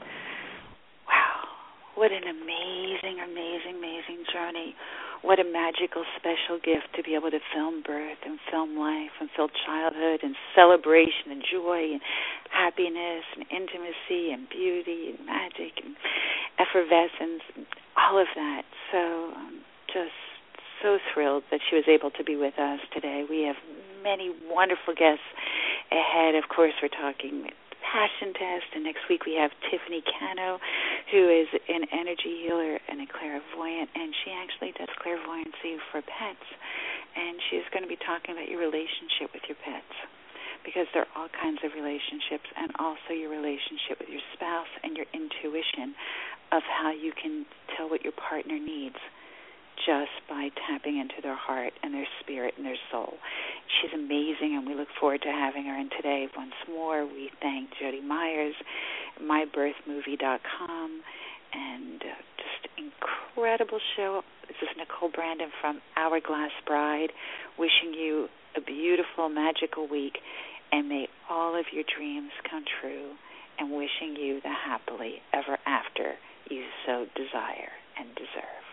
Speaker 1: Wow, what an amazing, amazing, amazing journey. What a magical, special gift to be able to film birth and film life and film childhood and celebration and joy and happiness and intimacy and beauty and magic and effervescence and all of that. So I'm just so thrilled that she was able to be with us today. We have many wonderful guests ahead. Of course, we're talking passion test, and next week we have Tiffany Cano, who is an energy healer and a clairvoyant, and she actually does clairvoyancy for pets, and she's going to be talking about your relationship with your pets, because there are all kinds of relationships, and also your relationship with your spouse and your intuition of how you can tell what your partner needs just by tapping into their heart and their spirit and their soul. She's amazing, and we look forward to having her. And today, once more, we thank Jody Myers, my birth movie dot com, and uh, just incredible show. This is Nicole Brandon from Hourglass Bride, wishing you a beautiful, magical week, and may all of your dreams come true, and wishing you the happily ever after you so desire and deserve.